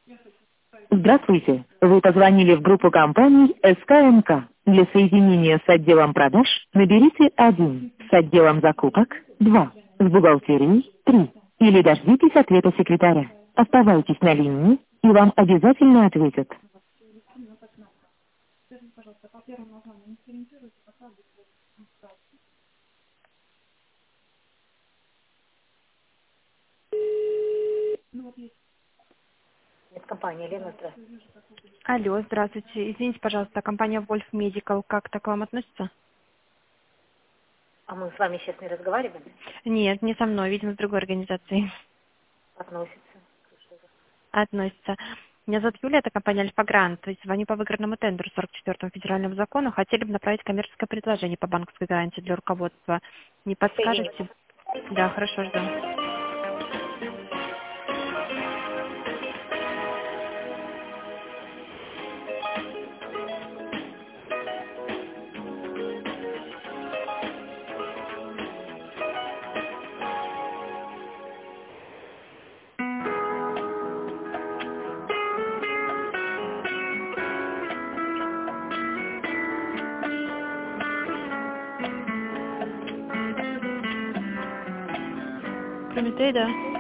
Здравствуйте. Вы позвонили в группу компаний СКМК. Для соединения с отделом продаж наберите 1, с отделом закупок 2, с бухгалтерией 3. Или дождитесь ответа секретаря. Оставайтесь на линии, и вам обязательно ответят. Это компания Лена, здравствуйте. Алло, здравствуйте. Извините, пожалуйста, компания Wolf Medical как-то к вам относится? А мы с вами сейчас не разговариваем? Нет, не со мной, видимо, с другой организацией Относится. относится. Меня зовут Юлия, это компания Альфа Грант. То есть звоню по выигранному тендеру 44-му федеральному закону. Хотели бы направить коммерческое предложение по банковской гарантии для руководства. Не Соединить. подскажете? Да, хорошо, жду. Прометей, да.